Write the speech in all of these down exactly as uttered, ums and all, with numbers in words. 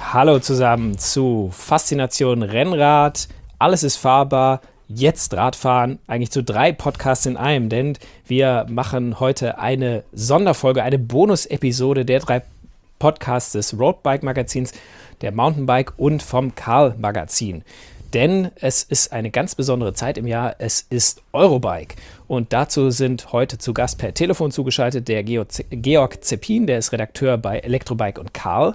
Hallo zusammen zu Faszination Rennrad. Alles ist fahrbar. Jetzt Radfahren. Eigentlich zu drei Podcasts in einem, denn wir machen heute eine Sonderfolge, eine Bonus-Episode der drei Podcasts des Roadbike-Magazins, der Mountainbike und vom Karl-Magazin. Denn es ist eine ganz besondere Zeit im Jahr. Es ist Eurobike. Und dazu sind heute zu Gast per Telefon zugeschaltet der Georg Zeppin, der ist Redakteur bei Elektrobike und Karl.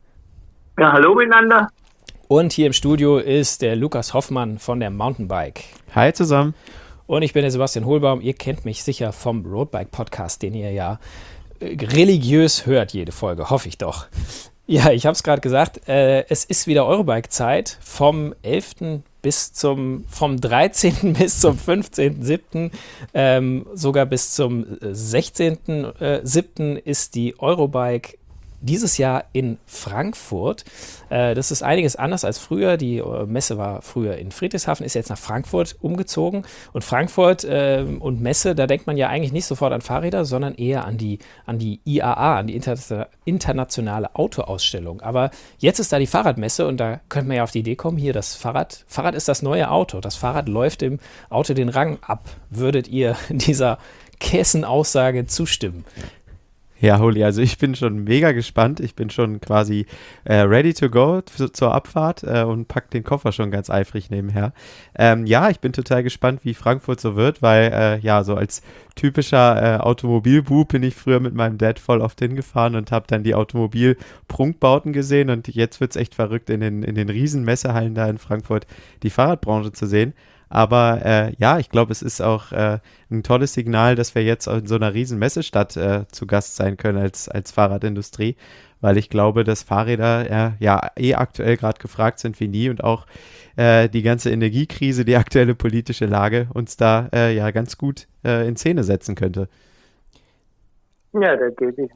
Ja, hallo miteinander. Und hier im Studio ist der Lukas Hoffmann von der Mountainbike. Hi zusammen. Und ich bin der Sebastian Hohlbaum. Ihr kennt mich sicher vom Roadbike-Podcast, den ihr ja religiös hört, jede Folge, hoffe ich doch. Ja, ich habe es gerade gesagt, äh, es ist wieder Eurobike-Zeit vom elften bis zum, vom dreizehnten bis zum fünfzehnten siebten Ähm, sogar bis zum sechzehnten siebten ist die Eurobike dieses Jahr in Frankfurt. Äh, das ist einiges anders als früher. Die äh, Messe war früher in Friedrichshafen, ist jetzt nach Frankfurt umgezogen. Und Frankfurt äh, und Messe, da denkt man ja eigentlich nicht sofort an Fahrräder, sondern eher an die, an die I A A, an die Inter- internationale Autoausstellung. Aber jetzt ist da die Fahrradmesse und da könnte man ja auf die Idee kommen, hier das Fahrrad, Fahrrad ist das neue Auto. Das Fahrrad läuft dem Auto den Rang ab. Würdet ihr dieser Kessenaussage zustimmen? Ja, Holi, also ich bin schon mega gespannt. Ich bin schon quasi äh, ready to go zu, zur Abfahrt äh, und pack den Koffer schon ganz eifrig nebenher. Ähm, ja, ich bin total gespannt, wie Frankfurt so wird, weil äh, ja, so als typischer äh, Automobilbub bin ich früher mit meinem Dad voll oft hingefahren und habe dann die Automobil-Prunkbauten gesehen und jetzt wird es echt verrückt, in den, in den riesen Messehallen da in Frankfurt die Fahrradbranche zu sehen. Aber äh, ja, ich glaube, es ist auch äh, ein tolles Signal, dass wir jetzt in so einer riesen Messestadt äh, zu Gast sein können als, als Fahrradindustrie, weil ich glaube, dass Fahrräder äh, ja eh aktuell gerade gefragt sind wie nie und auch äh, die ganze Energiekrise, die aktuelle politische Lage uns da äh, ja ganz gut äh, in Szene setzen könnte. Ja, da gebe ich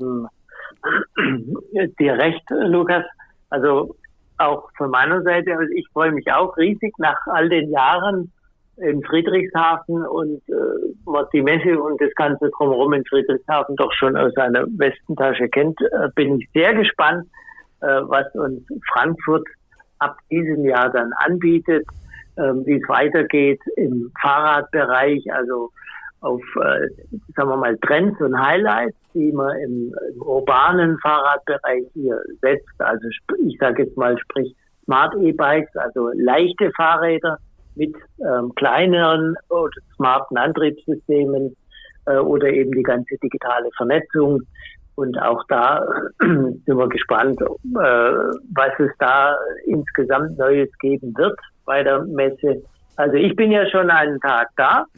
dir recht, Lukas. Also auch von meiner Seite, also ich freue mich auch riesig nach all den Jahren in Friedrichshafen und äh, was die Messe und das Ganze drumherum in Friedrichshafen doch schon aus seiner Westentasche kennt, äh, bin ich sehr gespannt, äh, was uns Frankfurt ab diesem Jahr dann anbietet, äh, wie es weitergeht im Fahrradbereich, also auf, äh, sagen wir mal, Trends und Highlights, die man im, im urbanen Fahrradbereich hier setzt. Also ich sage jetzt mal, sprich Smart E-Bikes, also leichte Fahrräder mit ähm, kleineren oder smarten Antriebssystemen äh, oder eben die ganze digitale Vernetzung. Und auch da äh, sind wir gespannt, äh, was es da insgesamt Neues geben wird bei der Messe. Also ich bin ja schon einen Tag da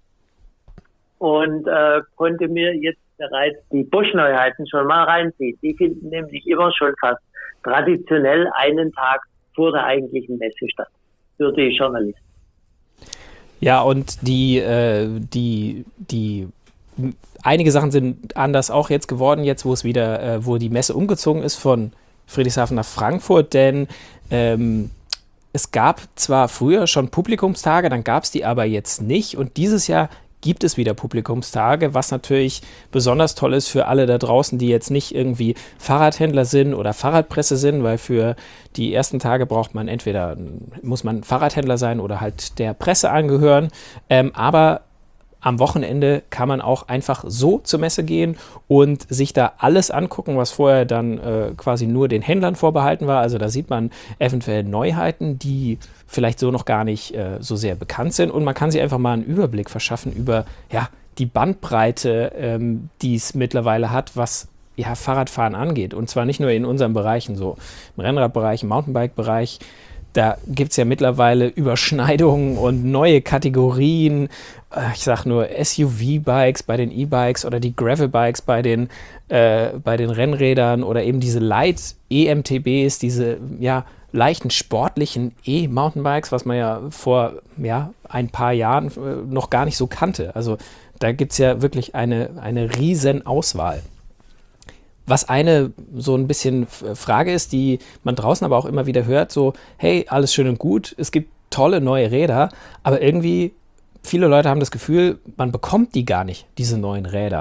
und äh, konnte mir jetzt bereits die Bosch-Neuheiten schon mal reinziehen. Die finden nämlich immer schon fast traditionell einen Tag vor der eigentlichen Messe statt für die Journalisten. Ja, und die, äh, die, die, einige Sachen sind anders auch jetzt geworden, jetzt wo es wieder, äh, wo die Messe umgezogen ist von Friedrichshafen nach Frankfurt, denn ähm, es gab zwar früher schon Publikumstage, dann gab es die aber jetzt nicht und dieses Jahr gibt es wieder Publikumstage, was natürlich besonders toll ist für alle da draußen, die jetzt nicht irgendwie Fahrradhändler sind oder Fahrradpresse sind, weil für die ersten Tage braucht man entweder, muss man Fahrradhändler sein oder halt der Presse angehören, ähm, aber am Wochenende kann man auch einfach so zur Messe gehen und sich da alles angucken, was vorher dann äh, quasi nur den Händlern vorbehalten war. Also da sieht man eventuell Neuheiten, die vielleicht so noch gar nicht äh, so sehr bekannt sind. Und man kann sich einfach mal einen Überblick verschaffen über ja, die Bandbreite, ähm, die es mittlerweile hat, was ja, Fahrradfahren angeht. Und zwar nicht nur in unseren Bereichen, so im Rennradbereich, im Mountainbike-Bereich. Da gibt es ja mittlerweile Überschneidungen und neue Kategorien. Ich sag nur S U V-Bikes bei den E-Bikes oder die Gravel-Bikes bei den, äh, bei den Rennrädern oder eben diese Light-E M T Bs, diese ja, leichten sportlichen E-Mountainbikes, was man ja vor ja, ein paar Jahren äh, noch gar nicht so kannte. Also da gibt es ja wirklich eine, eine riesen Auswahl. Was eine so ein bisschen Frage ist, die man draußen aber auch immer wieder hört, so, hey, alles schön und gut, es gibt tolle neue Räder, aber irgendwie viele Leute haben das Gefühl, man bekommt die gar nicht, diese neuen Räder.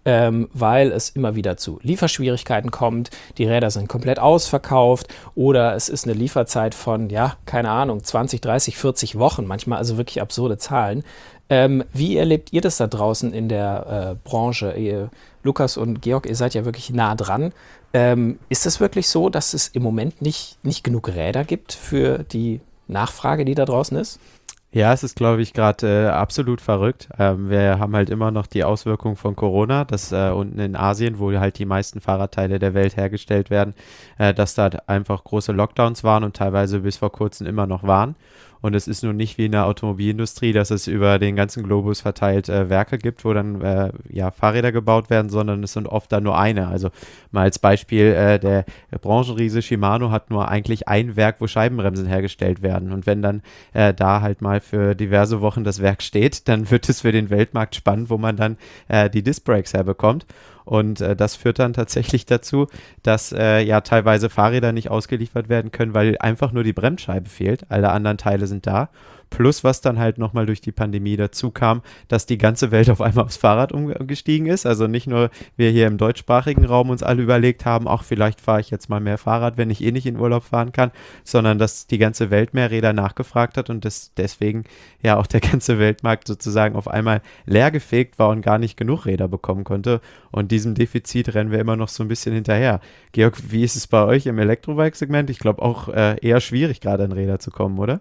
ähm, weil es immer wieder zu Lieferschwierigkeiten kommt. Die Räder sind komplett ausverkauft oder es ist eine Lieferzeit von, ja, keine Ahnung, zwanzig, dreißig, vierzig Wochen, manchmal also wirklich absurde Zahlen. Ähm, wie erlebt ihr das da draußen in der äh, Branche? Ihr, Lukas und Georg, ihr seid ja wirklich nah dran. Ähm, ist es wirklich so, dass es im Moment nicht, nicht genug Räder gibt für die Nachfrage, die da draußen ist? Ja, es ist, glaube ich, gerade äh, absolut verrückt. Ähm, wir haben halt immer noch die Auswirkungen von Corona, dass äh, unten in Asien, wo halt die meisten Fahrradteile der Welt hergestellt werden, äh, dass da einfach große Lockdowns waren und teilweise bis vor kurzem immer noch waren. Und es ist nun nicht wie in der Automobilindustrie, dass es über den ganzen Globus verteilt äh, Werke gibt, wo dann äh, ja, Fahrräder gebaut werden, sondern es sind oft dann nur eine. Also mal als Beispiel, äh, der Branchenriese Shimano hat nur eigentlich ein Werk, wo Scheibenbremsen hergestellt werden. Und wenn dann äh, da halt mal für diverse Wochen das Werk steht, dann wird es für den Weltmarkt spannend, wo man dann äh, die Disc Brakes herbekommt. Und äh, das führt dann tatsächlich dazu, dass äh, ja teilweise Fahrräder nicht ausgeliefert werden können, weil einfach nur die Bremsscheibe fehlt. Alle anderen Teile sind da. Plus, was dann halt nochmal durch die Pandemie dazu kam, dass die ganze Welt auf einmal aufs Fahrrad umgestiegen ist. Also nicht nur wir hier im deutschsprachigen Raum uns alle überlegt haben, ach, vielleicht fahre ich jetzt mal mehr Fahrrad, wenn ich eh nicht in Urlaub fahren kann, sondern dass die ganze Welt mehr Räder nachgefragt hat und das deswegen ja auch der ganze Weltmarkt sozusagen auf einmal leergefegt war und gar nicht genug Räder bekommen konnte. Und diesem Defizit rennen wir immer noch so ein bisschen hinterher. Georg, wie ist es bei euch im Elektrobike-Segment? Ich glaube auch äh, eher schwierig, gerade an Räder zu kommen, oder?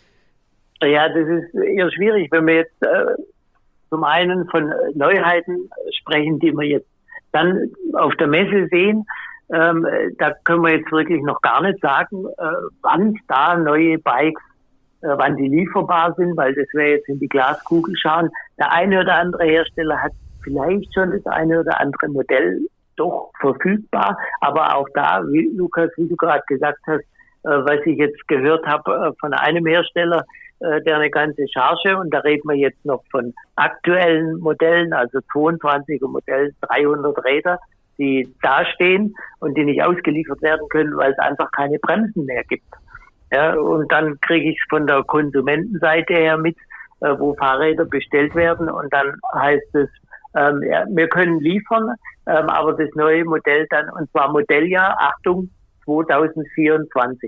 Ja, das ist eher schwierig, wenn wir jetzt äh, zum einen von Neuheiten sprechen, die wir jetzt dann auf der Messe sehen. Ähm, da können wir jetzt wirklich noch gar nicht sagen, äh, wann da neue Bikes, äh, wann die lieferbar sind, weil das wäre jetzt in die Glaskugel schauen. Der eine oder andere Hersteller hat vielleicht schon das eine oder andere Modell doch verfügbar, aber auch da, wie Lukas, wie du gerade gesagt hast, äh, was ich jetzt gehört habe äh, von einem Hersteller, der eine ganze Charge, und da reden wir jetzt noch von aktuellen Modellen, also zweiundzwanziger Modell, dreihundert Räder, die da stehen und die nicht ausgeliefert werden können, weil es einfach keine Bremsen mehr gibt. Ja, und dann kriege ich es von der Konsumentenseite her mit, äh, wo Fahrräder bestellt werden, und dann heißt es, ähm, ja, wir können liefern, ähm, aber das neue Modell dann, und zwar Modelljahr, Achtung, zweitausendvierundzwanzig.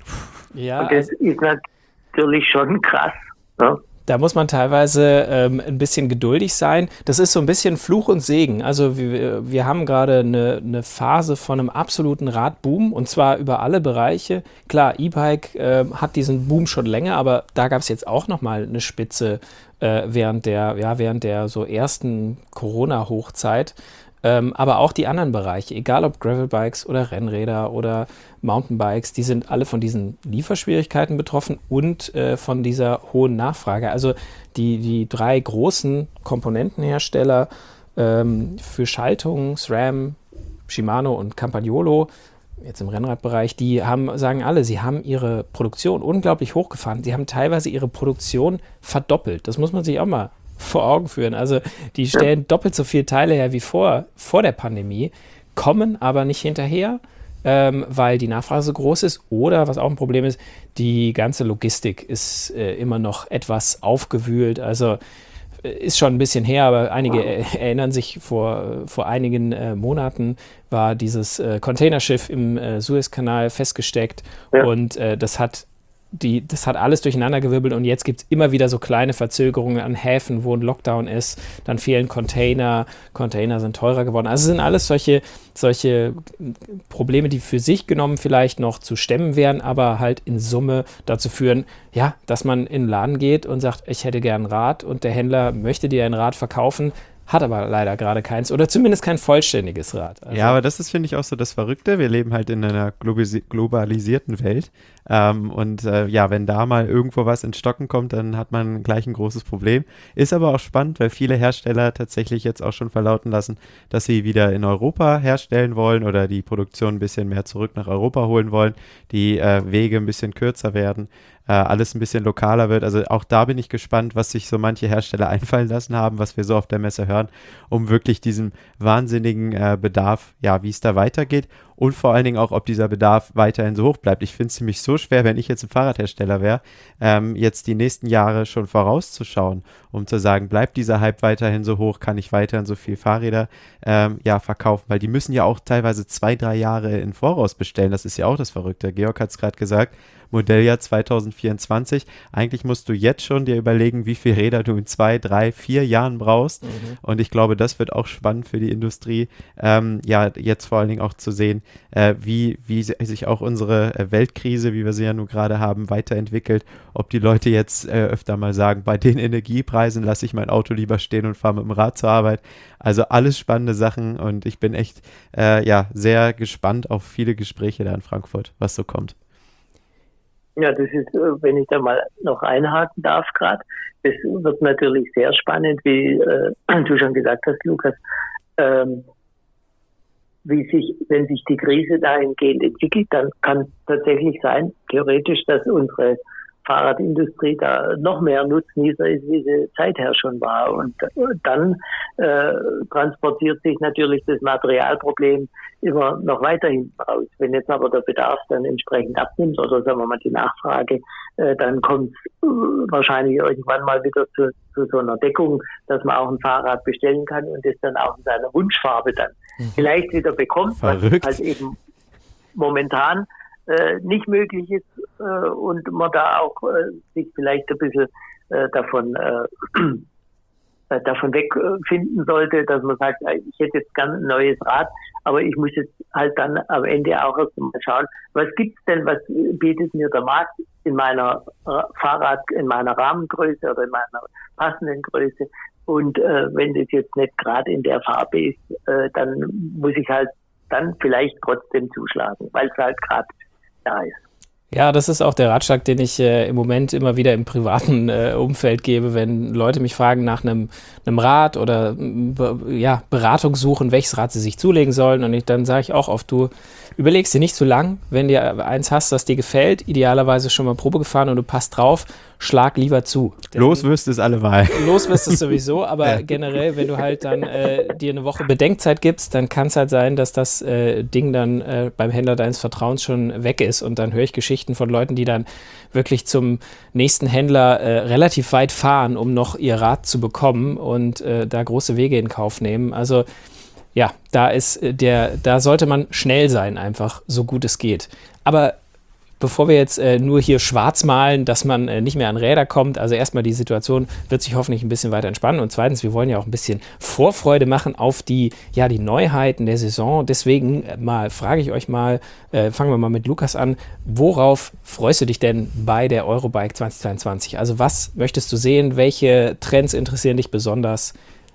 Ja, und das ist natürlich schon krass. Ne? Da muss man teilweise ähm, ein bisschen geduldig sein. Das ist so ein bisschen Fluch und Segen. Also wir, wir haben gerade eine, eine Phase von einem absoluten Radboom, und zwar über alle Bereiche. Klar, E-Bike äh, hat diesen Boom schon länger, aber da gab es jetzt auch nochmal eine Spitze äh, während der, ja, während der so ersten Corona-Hochzeit. Ähm, aber auch die anderen Bereiche, egal ob Gravelbikes oder Rennräder oder Mountainbikes, die sind alle von diesen Lieferschwierigkeiten betroffen und äh, von dieser hohen Nachfrage. Also die, die drei großen Komponentenhersteller ähm, für Schaltungen, SRAM, Shimano und Campagnolo, jetzt im Rennradbereich, die haben, sagen alle, sie haben ihre Produktion unglaublich hochgefahren. Sie haben teilweise ihre Produktion verdoppelt. Das muss man sich auch mal vor Augen führen. Also die stellen ja. doppelt so viele Teile her wie vor, vor der Pandemie, kommen aber nicht hinterher, ähm, weil die Nachfrage so groß ist, oder, was auch ein Problem ist, die ganze Logistik ist äh, immer noch etwas aufgewühlt. Also äh, ist schon ein bisschen her, aber einige äh, erinnern sich, vor, vor einigen äh, Monaten war dieses äh, Containerschiff im äh, Suezkanal festgesteckt, ja. und äh, das hat Die, das hat alles durcheinandergewirbelt, und jetzt gibt es immer wieder so kleine Verzögerungen an Häfen, wo ein Lockdown ist. Dann fehlen Container, Container sind teurer geworden. Also es sind alles solche, solche Probleme, die für sich genommen vielleicht noch zu stemmen wären, aber halt in Summe dazu führen, ja, dass man in den Laden geht und sagt, ich hätte gern ein Rad, und der Händler möchte dir ein Rad verkaufen, hat aber leider gerade keins oder zumindest kein vollständiges Rad. Also ja, aber das ist, finde ich, auch so das Verrückte. Wir leben halt in einer globisi- globalisierten Welt, ähm, und äh, ja, wenn da mal irgendwo was ins Stocken kommt, dann hat man gleich ein großes Problem. Ist aber auch spannend, weil viele Hersteller tatsächlich jetzt auch schon verlauten lassen, dass sie wieder in Europa herstellen wollen oder die Produktion ein bisschen mehr zurück nach Europa holen wollen, die äh, Wege ein bisschen kürzer werden, äh, alles ein bisschen lokaler wird. Also auch da bin ich gespannt, was sich so manche Hersteller einfallen lassen haben, was wir so auf der Messe hören, um wirklich diesem wahnsinnigen äh, Bedarf, ja, wie es da weitergeht. und vor allen Dingen auch, ob dieser Bedarf weiterhin so hoch bleibt. Ich finde es nämlich so schwer, wenn ich jetzt ein Fahrradhersteller wäre, ähm, jetzt die nächsten Jahre schon vorauszuschauen, um zu sagen, bleibt dieser Hype weiterhin so hoch, kann ich weiterhin so viel Fahrräder ähm, ja, verkaufen, weil die müssen ja auch teilweise zwei, drei Jahre in Voraus bestellen. Das ist ja auch das Verrückte. Georg hat es gerade gesagt, Modelljahr zwanzig vierundzwanzig. Eigentlich musst du jetzt schon dir überlegen, wie viele Räder du in zwei, drei, vier Jahren brauchst. Mhm. Und ich glaube, das wird auch spannend für die Industrie, ähm, ja, jetzt vor allen Dingen auch zu sehen, äh, wie, wie sich auch unsere äh, Weltkrise, wie wir sie ja nun gerade haben, weiterentwickelt. Ob die Leute jetzt äh, öfter mal sagen, bei den Energiepreisen lasse ich mein Auto lieber stehen und fahre mit dem Rad zur Arbeit. Also alles spannende Sachen und ich bin echt äh, ja, sehr gespannt auf viele Gespräche da in Frankfurt, was so kommt. Ja, das ist, wenn ich da mal noch einhaken darf gerade, das wird natürlich sehr spannend, wie äh, du schon gesagt hast, Lukas, ähm, wie sich, wenn sich die Krise dahingehend entwickelt, dann kann es tatsächlich sein, theoretisch, dass unsere Fahrradindustrie da noch mehr Nutznießer ist, wie sie seither schon war. Und dann äh, transportiert sich natürlich das Materialproblem immer noch weiter hinten raus. Wenn jetzt aber der Bedarf dann entsprechend abnimmt oder sagen wir mal die Nachfrage, äh, dann kommt es äh, wahrscheinlich irgendwann mal wieder zu, zu so einer Deckung, dass man auch ein Fahrrad bestellen kann und es dann auch in seiner Wunschfarbe dann mhm. vielleicht wieder bekommt, Verrückt. was halt eben momentan Äh, nicht möglich ist äh, und man da auch äh, sich vielleicht ein bisschen äh, davon äh, davon wegfinden äh, sollte, dass man sagt, ich hätte jetzt gern ein neues Rad, aber ich muss jetzt halt dann am Ende auch erst mal schauen, was gibt's denn, was bietet mir der Markt in meiner äh, Fahrrad, in meiner Rahmengröße oder in meiner passenden Größe und äh, wenn das jetzt nicht gerade in der Farbe ist, äh, dann muss ich halt dann vielleicht trotzdem zuschlagen, weil es halt gerade da ist. Ja, das ist auch der Ratschlag, den ich äh, im Moment immer wieder im privaten äh, Umfeld gebe, wenn Leute mich fragen nach einem einem Rad oder be, ja, Beratung suchen, welches Rad sie sich zulegen sollen. Und ich, dann sage ich auch oft, du überlegst dir nicht zu lang, wenn du eins hast, das dir gefällt, idealerweise schon mal Probe gefahren und du passt drauf, schlag lieber zu. Denn los wirst es allemal. Los wirst es sowieso, aber ja. generell, wenn du halt dann äh, dir eine Woche Bedenkzeit gibst, dann kann es halt sein, dass das äh, Ding dann äh, beim Händler deines Vertrauens schon weg ist und dann höre ich Geschichten von Leuten, die dann wirklich zum nächsten Händler äh, relativ weit fahren, um noch ihr Rad zu bekommen und äh, da große Wege in Kauf nehmen. Also ja, da ist der, da sollte man schnell sein, einfach so gut es geht. Aber bevor wir jetzt äh, nur hier schwarz malen, dass man äh, nicht mehr an Räder kommt, also erstmal die Situation wird sich hoffentlich ein bisschen weiter entspannen und zweitens, wir wollen ja auch ein bisschen Vorfreude machen auf die, ja, die Neuheiten der Saison. Deswegen äh, mal frage ich euch mal, äh, fangen wir mal mit Lukas an, worauf freust du dich denn bei der Eurobike zwanzig zweiundzwanzig? Also was möchtest du sehen? Welche Trends interessieren dich besonders?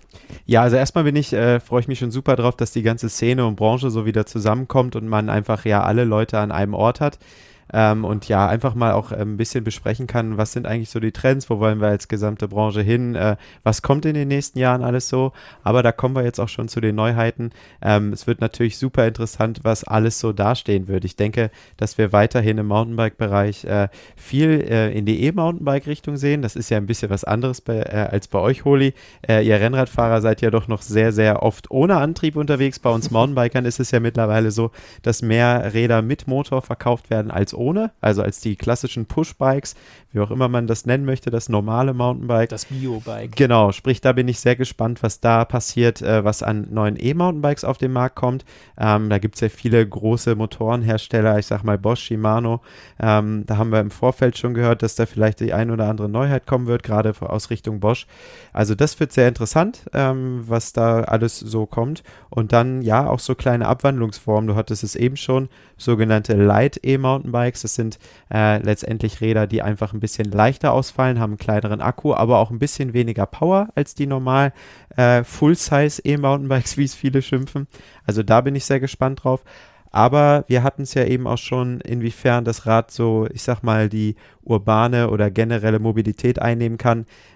Ja, also erstmal bin ich, äh, freue ich mich schon super drauf, dass die ganze Szene und Branche so wieder zusammenkommt und man einfach ja alle Leute an einem Ort hat. Ähm, und ja, einfach mal auch äh, ein bisschen besprechen kann, was sind eigentlich so die Trends, wo wollen wir als gesamte Branche hin, äh, was kommt in den nächsten Jahren alles so, aber da kommen wir jetzt auch schon zu den Neuheiten. Ähm, es wird natürlich super interessant, was alles so dastehen wird. Ich denke, dass wir weiterhin im Mountainbike-Bereich äh, viel äh, in die E-Mountainbike-Richtung sehen. Das ist ja ein bisschen was anderes bei, äh, als bei euch, Holi. Äh, ihr Rennradfahrer seid ja doch noch sehr, sehr oft ohne Antrieb unterwegs. Bei uns Mountainbikern ist es ja mittlerweile so, dass mehr Räder mit Motor verkauft werden als ohne, also als die klassischen Pushbikes, wie auch immer man das nennen möchte, das normale Mountainbike. Das Bio-Bike. Genau, sprich, da bin ich sehr gespannt, was da passiert, äh, was an neuen E-Mountainbikes auf den Markt kommt. Ähm, da gibt es ja viele große Motorenhersteller, ich sag mal Bosch, Shimano. Ähm, da haben wir im Vorfeld schon gehört, dass da vielleicht die ein oder andere Neuheit kommen wird, gerade aus Richtung Bosch. Also das wird sehr interessant, ähm, was da alles so kommt. Und dann, ja, auch so kleine Abwandlungsformen. Du hattest es eben schon, sogenannte Light E-Mountainbikes. Das sind äh, letztendlich Räder, die einfach ein bisschen leichter ausfallen, haben einen kleineren Akku, aber auch ein bisschen weniger Power als die normal äh, Full-Size E-Mountainbikes, wie es viele schimpfen. Also da bin ich sehr gespannt drauf. Aber wir hatten es ja eben auch schon, inwiefern das Rad so, ich sag mal, die urbane oder generelle Mobilität einnehmen kann.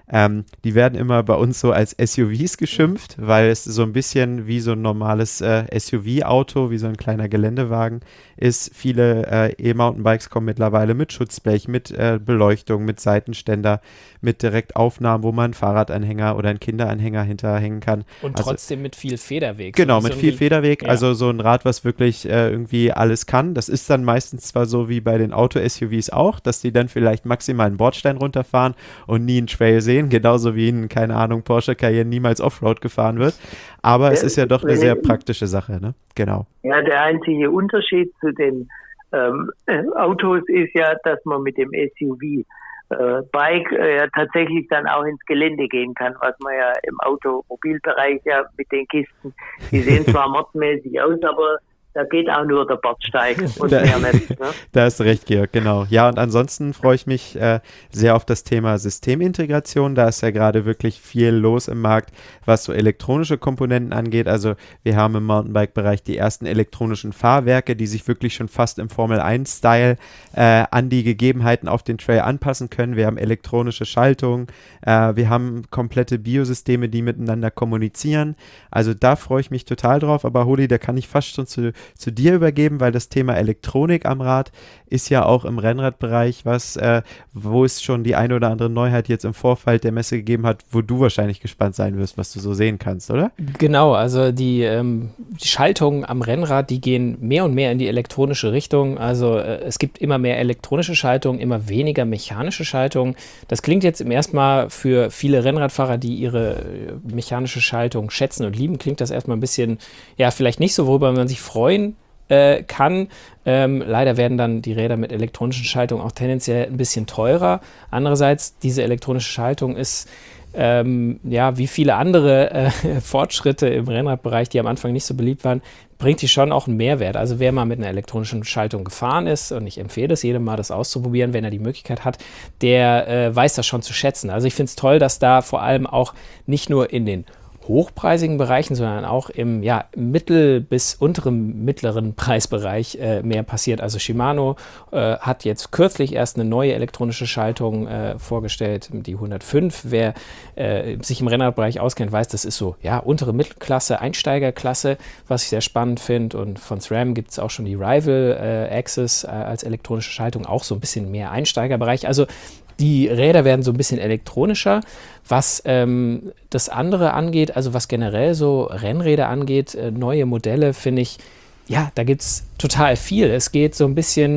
Ähm, die werden immer bei uns so als S U Vs geschimpft, weil es so ein bisschen wie so ein normales äh, S U V-Auto, wie so ein kleiner Geländewagen ist. Viele äh, E-Mountainbikes kommen mittlerweile mit Schutzblech, mit äh, Beleuchtung, mit Seitenständer, mit Direktaufnahmen, wo man einen Fahrradanhänger oder einen Kinderanhänger hinterhängen kann. Und also, trotzdem mit viel Federweg. Genau, so mit so viel ein, Federweg. ja. Also so ein Rad, was wirklich äh, irgendwie alles kann. Das ist dann meistens zwar so wie bei den Auto-S U Vs auch, dass die dann vielleicht maximal einen Bordstein runterfahren und nie einen Trail sehen, genauso wie ein, keine Ahnung, Porsche Cayenne niemals Offroad gefahren wird. Aber es ist ja doch eine sehr praktische Sache, ne? Genau. Ja, der einzige Unterschied zu den ähm, Autos ist ja, dass man mit dem S U V äh, Bike äh, ja tatsächlich dann auch ins Gelände gehen kann, was man ja im Automobilbereich ja mit den Kisten, die sehen zwar mordmäßig aus, aber da geht auch nur der Bordsteig und da, mehr nicht. Ne? Da hast du recht, Georg, genau. Ja, und ansonsten freue ich mich äh, sehr auf das Thema Systemintegration. Da ist ja gerade wirklich viel los im Markt, was so elektronische Komponenten angeht. Also wir haben im Mountainbike-Bereich die ersten elektronischen Fahrwerke, die sich wirklich schon fast im Formel eins Style äh, an die Gegebenheiten auf den Trail anpassen können. Wir haben elektronische Schaltungen, äh, wir haben komplette Biosysteme, die miteinander kommunizieren. Also da freue ich mich total drauf. Aber Holi, da kann ich fast schon zu zu dir übergeben, weil das Thema Elektronik am Rad ist ja auch im Rennradbereich was, äh, wo es schon die eine oder andere Neuheit jetzt im Vorfeld der Messe gegeben hat, wo du wahrscheinlich gespannt sein wirst, was du so sehen kannst, oder? Genau, also die, ähm, die Schaltungen am Rennrad, die gehen mehr und mehr in die elektronische Richtung. Also äh, es gibt immer mehr elektronische Schaltungen, immer weniger mechanische Schaltungen. Das klingt jetzt im ersten Mal für viele Rennradfahrer, die ihre äh, mechanische Schaltung schätzen und lieben, klingt das erstmal ein bisschen, ja, vielleicht nicht so, worüber man sich freuen äh, kann. Ähm, leider werden dann die Räder mit elektronischen Schaltungen auch tendenziell ein bisschen teurer. Andererseits, diese elektronische Schaltung ist ähm, ja, wie viele andere äh, Fortschritte im Rennradbereich, die am Anfang nicht so beliebt waren, bringt die schon auch einen Mehrwert. Also wer mal mit einer elektronischen Schaltung gefahren ist, und ich empfehle es jedem mal, das auszuprobieren, wenn er die Möglichkeit hat, der äh, weiß das schon zu schätzen. Also ich finde es toll, dass da vor allem auch nicht nur in den hochpreisigen Bereichen, sondern auch im ja, mittel- bis unteren mittleren Preisbereich äh, mehr passiert. Also Shimano äh, hat jetzt kürzlich erst eine neue elektronische Schaltung äh, vorgestellt, die hundertfünf. Wer äh, sich im Rennradbereich auskennt, weiß, das ist so ja untere Mittelklasse, Einsteigerklasse, was ich sehr spannend finde. Und von SRAM gibt es auch schon die Rival äh, Axis äh, als elektronische Schaltung, auch so ein bisschen mehr Einsteigerbereich. Also die Räder werden so ein bisschen elektronischer. Was ähm, das andere angeht, also was generell so Rennräder angeht, äh, neue Modelle, finde ich, ja, da gibt es total viel. Es geht so ein bisschen,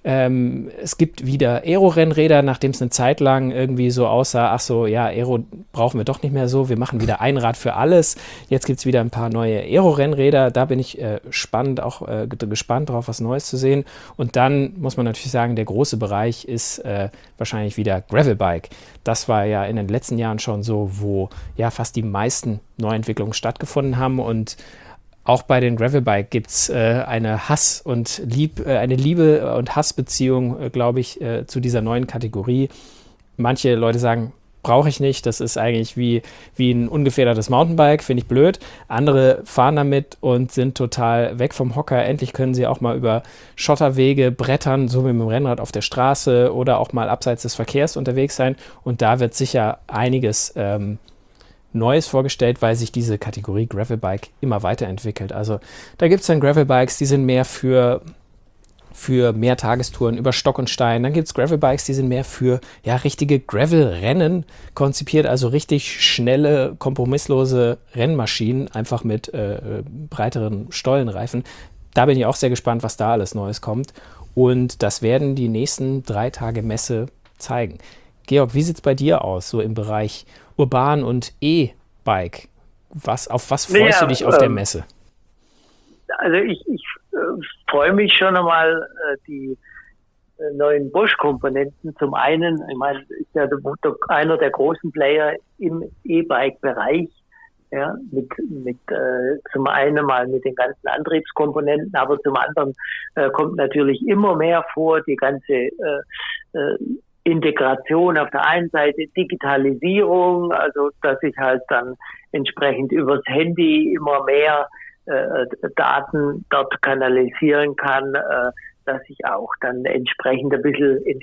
ähm, es gibt wieder Aero-Rennräder, nachdem es eine Zeit lang irgendwie so aussah, ach so, ja, Aero brauchen wir doch nicht mehr so, wir machen wieder ein Rad für alles. Jetzt gibt es wieder ein paar neue Aero-Rennräder, da bin ich äh, spannend, auch äh, gespannt drauf, was Neues zu sehen. Und dann muss man natürlich sagen, der große Bereich ist äh, wahrscheinlich wieder Gravelbike. Das war ja in den letzten Jahren schon so, wo ja fast die meisten Neuentwicklungen stattgefunden haben, und auch bei den Gravelbike gibt es äh, eine Hass- und Lieb, äh, eine Liebe- und Hassbeziehung, äh, glaube ich, äh, zu dieser neuen Kategorie. Manche Leute sagen, brauche ich nicht, das ist eigentlich wie, wie ein ungefedertes Mountainbike, finde ich blöd. Andere fahren damit und sind total weg vom Hocker. Endlich können sie auch mal über Schotterwege brettern, so wie mit dem Rennrad auf der Straße oder auch mal abseits des Verkehrs unterwegs sein. Und da wird sicher einiges ähm, Neues vorgestellt, weil sich diese Kategorie Gravelbike immer weiterentwickelt. Also da gibt es dann Gravelbikes, die sind mehr für, für mehr Tagestouren über Stock und Stein. Dann gibt es Gravelbikes, die sind mehr für ja, richtige Gravelrennen konzipiert, also richtig schnelle, kompromisslose Rennmaschinen, einfach mit äh, breiteren Stollenreifen. Da bin ich auch sehr gespannt, was da alles Neues kommt. Und das werden die nächsten drei Tage Messe zeigen. Georg, wie sieht es bei dir aus, so im Bereich Urban und E-Bike? Was, auf was freust ja, du dich auf ähm, der Messe? Also ich, ich äh, freue mich schon einmal, äh, die äh, neuen Bosch-Komponenten. Zum einen, ich meine, ist ja der, der, einer der großen Player im E-Bike-Bereich, ja, mit, mit äh, zum einen mal mit den ganzen Antriebskomponenten, aber zum anderen äh, kommt natürlich immer mehr vor, die ganze äh, äh, Integration auf der einen Seite, Digitalisierung, also dass ich halt dann entsprechend übers Handy immer mehr äh, Daten dort kanalisieren kann, äh, dass ich auch dann entsprechend ein bisschen in die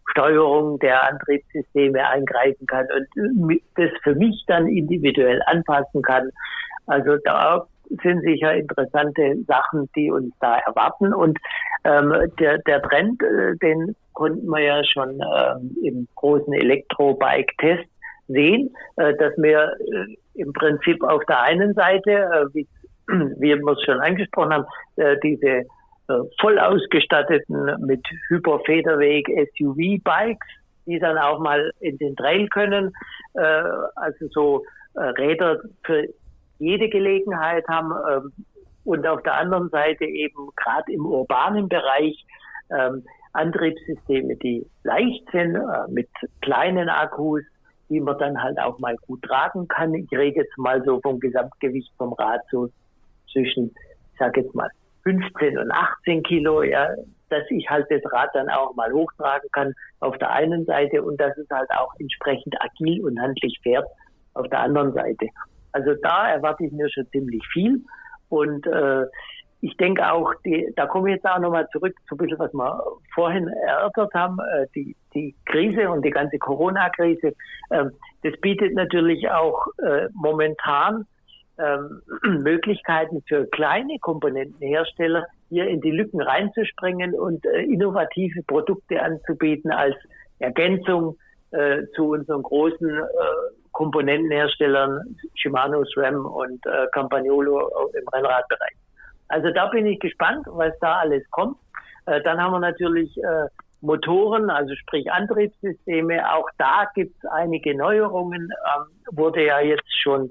Steuerung der Antriebssysteme eingreifen kann und das für mich dann individuell anpassen kann. Also da sind sicher interessante Sachen, die uns da erwarten. Und ähm, der, der Trend, äh, den konnten wir ja schon ähm, im großen Elektrobike-Test sehen, äh, dass wir äh, im Prinzip auf der einen Seite, äh, wie, wie wir es schon angesprochen haben, äh, diese äh, voll ausgestatteten mit Hyperfederweg S U V-Bikes, die dann auch mal in den Trail können, äh, also so äh, Räder für jede Gelegenheit haben, ähm, und auf der anderen Seite eben gerade im urbanen Bereich ähm, Antriebssysteme, die leicht sind, äh, mit kleinen Akkus, die man dann halt auch mal gut tragen kann. Ich rede jetzt mal so vom Gesamtgewicht vom Rad so zwischen, ich sage jetzt mal, fünfzehn und achtzehn Kilo, ja, dass ich halt das Rad dann auch mal hochtragen kann auf der einen Seite und dass es halt auch entsprechend agil und handlich fährt auf der anderen Seite. Also da erwarte ich mir schon ziemlich viel und äh, ich denke auch, die, da komme ich jetzt auch nochmal zurück zu ein bisschen, was wir vorhin erörtert haben, äh, die, die Krise und die ganze Corona-Krise, äh, das bietet natürlich auch äh, momentan äh, Möglichkeiten für kleine Komponentenhersteller, hier in die Lücken reinzuspringen und äh, innovative Produkte anzubieten als Ergänzung äh, zu unseren großen äh, Komponentenherstellern, Shimano, SRAM und äh, Campagnolo im Rennradbereich. Also da bin ich gespannt, was da alles kommt. Äh, dann haben wir natürlich äh, Motoren, also sprich Antriebssysteme. Auch da gibt es einige Neuerungen. Ähm, wurde ja jetzt schon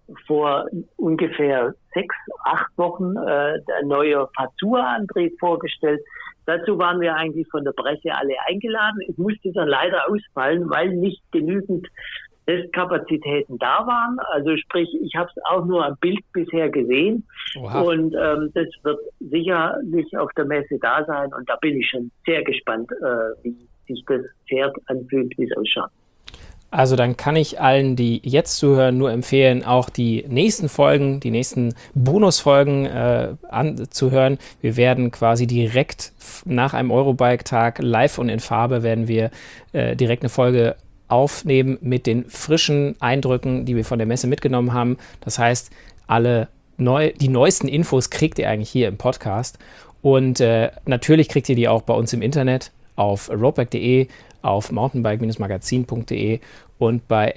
vor ungefähr sechs, acht Wochen äh, der neue Fazua-Antrieb vorgestellt. Dazu waren wir eigentlich von der Presse alle eingeladen. Es musste dann leider ausfallen, weil nicht genügend Testkapazitäten da waren. Also sprich, ich habe es auch nur am Bild bisher gesehen. Oha. Und ähm, das wird sicherlich auf der Messe da sein. Und da bin ich schon sehr gespannt, äh, wie sich das Pferd anfühlt, wie es ausschaut. Also dann kann ich allen, die jetzt zuhören, nur empfehlen, auch die nächsten Folgen, die nächsten Bonusfolgen äh, anzuhören. Wir werden quasi direkt nach einem Eurobike-Tag live und in Farbe werden wir äh, direkt eine Folge aufnehmen mit den frischen Eindrücken, die wir von der Messe mitgenommen haben. Das heißt, alle neu, die neuesten Infos kriegt ihr eigentlich hier im Podcast. Und äh, natürlich kriegt ihr die auch bei uns im Internet auf roadbike punkt de, auf mountainbike Magazin punkt de und bei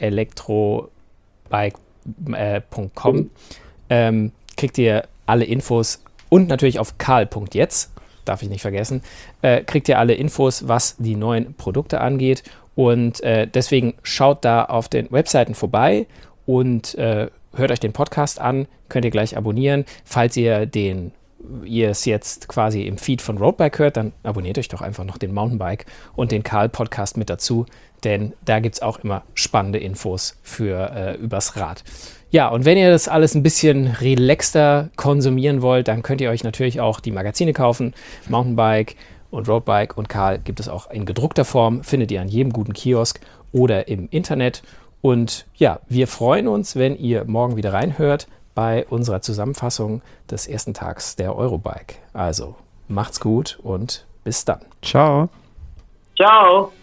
elektrobike punkt com ähm, kriegt ihr alle Infos und natürlich auf karl punkt jetzt, darf ich nicht vergessen, äh, kriegt ihr alle Infos, was die neuen Produkte angeht. Und äh, deswegen schaut da auf den Webseiten vorbei und äh, hört euch den Podcast an, könnt ihr gleich abonnieren. Falls ihr den ihr es jetzt quasi im Feed von Roadbike hört, dann abonniert euch doch einfach noch den Mountainbike und den Karl-Podcast mit dazu, denn da gibt es auch immer spannende Infos für äh, übers Rad. Ja, und wenn ihr das alles ein bisschen relaxter konsumieren wollt, dann könnt ihr euch natürlich auch die Magazine kaufen. Mountainbike und Roadbike und Karl gibt es auch in gedruckter Form, findet ihr an jedem guten Kiosk oder im Internet. Und ja, wir freuen uns, wenn ihr morgen wieder reinhört bei unserer Zusammenfassung des ersten Tags der Eurobike. Also macht's gut und bis dann. Ciao. Ciao.